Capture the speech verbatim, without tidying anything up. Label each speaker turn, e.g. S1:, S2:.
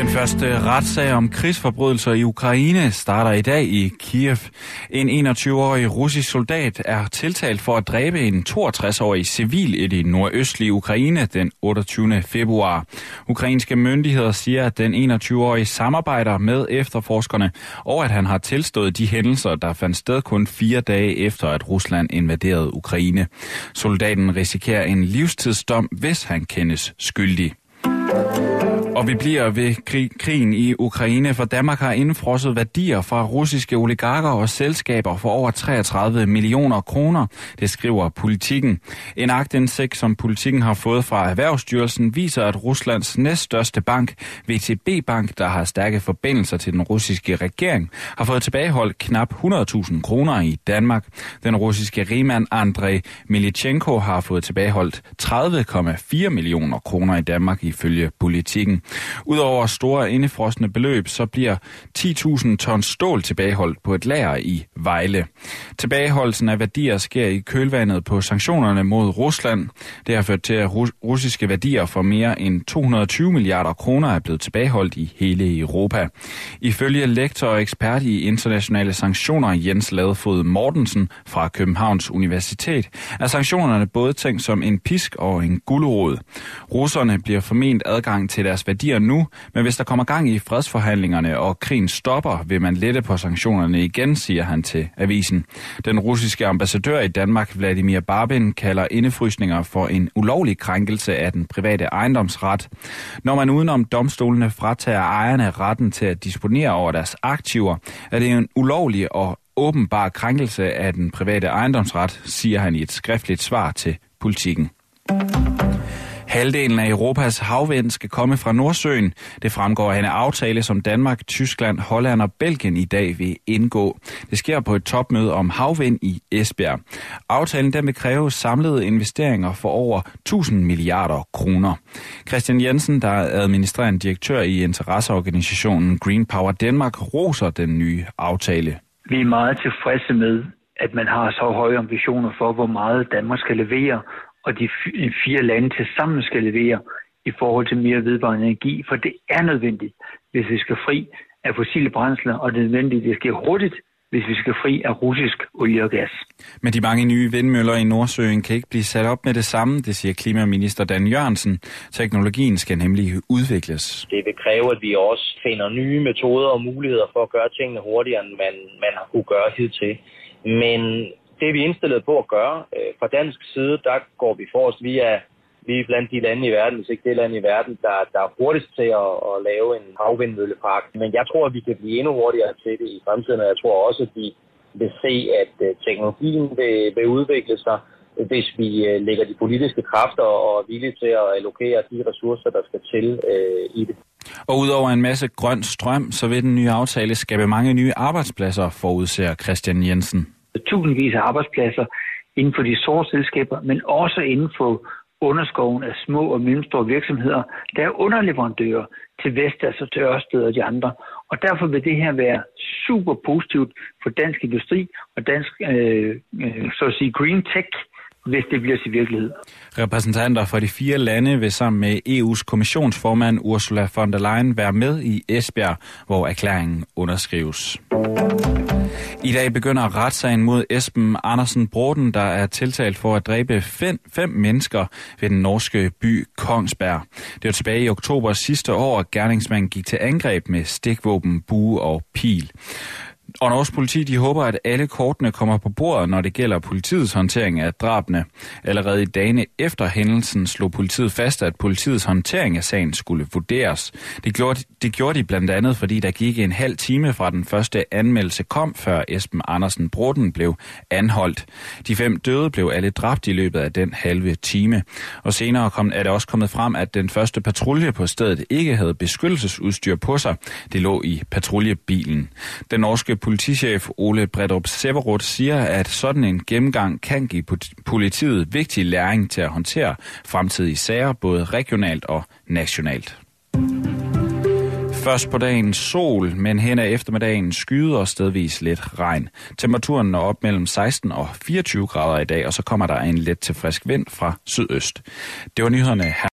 S1: Første retssag om krigsforbrydelser i Ukraine starter i dag i Kiev. En enogtyve-årig russisk soldat er tiltalt for at dræbe en toogtres-årig civil i det nordøstlige Ukraine den otteogtyvende februar. Ukrainske myndigheder siger, at den enogtyve-årige samarbejder med efterforskerne, og at han har tilstået de hændelser, der fandt sted kun fire dage efter, at Rusland invaderede Ukraine. Soldaten risikerer en livstidsdom, hvis han kendes skyldig. Og vi bliver ved krig, krigen i Ukraine, for Danmark har indfrosset værdier fra russiske oligarker og selskaber for over treogtredive millioner kroner, det skriver Politikken. En aktindsigt, som Politikken har fået fra Erhvervsstyrelsen, viser, at Ruslands næststørste bank, V T B Bank, der har stærke forbindelser til den russiske regering, har fået tilbageholdt knap hundrede tusind kroner i Danmark. Den russiske rigmand Andrei Milichenko har fået tilbageholdt tredive komma fire millioner kroner i Danmark ifølge Politikken. Udover store indefrosne beløb, så bliver ti tusind tons stål tilbageholdt på et lager i Vejle. Tilbageholdelsen af værdier sker i kølvandet på sanktionerne mod Rusland. Det har ført til, at russiske værdier for mere end to hundrede og tyve milliarder kroner er blevet tilbageholdt i hele Europa. Ifølge lektor og ekspert i internationale sanktioner Jens Ladefod Mortensen fra Københavns Universitet er sanktionerne både tænkt som en pisk og en gulerod. Russerne bliver forment adgang til deres værdier nu, men hvis der kommer gang i fredsforhandlingerne og krigen stopper, vil man lette på sanktionerne igen, siger han til avisen. Den russiske ambassadør i Danmark, Vladimir Barbin, kalder indefrysninger for en ulovlig krænkelse af den private ejendomsret. Når man udenom domstolene fratager ejerne retten til at disponere over deres aktiver, er det en ulovlig og åbenbar krænkelse af den private ejendomsret, siger han i et skriftligt svar til Politikken. Halvdelen af Europas havvind skal komme fra Nordsøen. Det fremgår af en aftale, som Danmark, Tyskland, Holland og Belgien i dag vil indgå. Det sker på et topmøde om havvind i Esbjerg. Aftalen den vil kræve samlede investeringer for over tusind milliarder kroner. Christian Jensen, der er administrerende direktør i interesseorganisationen Green Power Denmark, roser den nye aftale.
S2: Vi er meget tilfredse med, at man har så høje ambitioner for, hvor meget Danmark skal levere, og de fire lande til sammen skal levere i forhold til mere vedvarende energi, for det er nødvendigt, hvis vi skal fri af fossile brændsler, og det er nødvendigt, at det sker hurtigt, hvis vi skal fri af russisk olie og gas.
S1: Men de mange nye vindmøller i Nordsøen kan ikke blive sat op med det samme, det siger klimaminister Dan Jørgensen. Teknologien skal nemlig udvikles.
S3: Det vil kræve, at vi også finder nye metoder og muligheder for at gøre tingene hurtigere, end man, man har kunne gøre hidtil. Men det er vi indstillet på at gøre. Fra dansk side, der går vi forrest. Vi er, vi er blandt de lande i verden, hvis ikke det land i verden, der, der er hurtigst til at, at lave en havvindmøllepark. Men jeg tror, at vi kan blive endnu hurtigere til det i fremtiden, og jeg tror også, at vi vil se, at teknologien vil, vil udvikle sig, hvis vi lægger de politiske kræfter og er villige til at allokere de ressourcer, der skal til øh, i det.
S1: Og udover en masse grøn strøm, så vil den nye aftale skabe mange nye arbejdspladser, forudser Christian Jensen.
S2: Tusindvis af arbejdspladser inden for de store selskaber, men også inden for underskoven af små og mellemstore virksomheder, der er underleverandører til Vestas og til Ørsted og de andre. Og derfor vil det her være super positivt for dansk industri og dansk øh, så at sige green tech, hvis det bliver til virkelighed.
S1: Repræsentanter fra de fire lande vil sammen med E U's kommissionsformand Ursula von der Leyen være med i Esbjerg, hvor erklæringen underskrives. I dag begynder retssagen mod Esben Andersen Bråten, der er tiltalt for at dræbe fem, fem mennesker ved den norske by Kongsberg. Det var tilbage i oktober sidste år, at gerningsmanden gik til angreb med stikvåben, bue og pil. Og norsk politi de håber, at alle kortene kommer på bordet, når det gælder politiets håndtering af drabene. Allerede i dagene efter hændelsen slog politiet fast, at politiets håndtering af sagen skulle vurderes. Det gjorde, det gjorde de blandt andet, fordi der gik en halv time fra den første anmeldelse kom, før Esben Andersen Bråten blev anholdt. De fem døde blev alle dræbt i løbet af den halve time. Og senere kom, er det også kommet frem, at den første patrulje på stedet ikke havde beskyttelsesudstyr på sig. Det lå i patruljebilen. Den norske politichef Ole Bredrup Severud siger, at sådan en gennemgang kan give politiet vigtig læring til at håndtere fremtidige sager, både regionalt og nationalt. Først på dagen sol, men hen ad eftermiddagen skyder og stedvis lidt regn. Temperaturen når op mellem seksten og fireogtyve grader i dag, og så kommer der en let til frisk vind fra sydøst. Det var nyhederne her.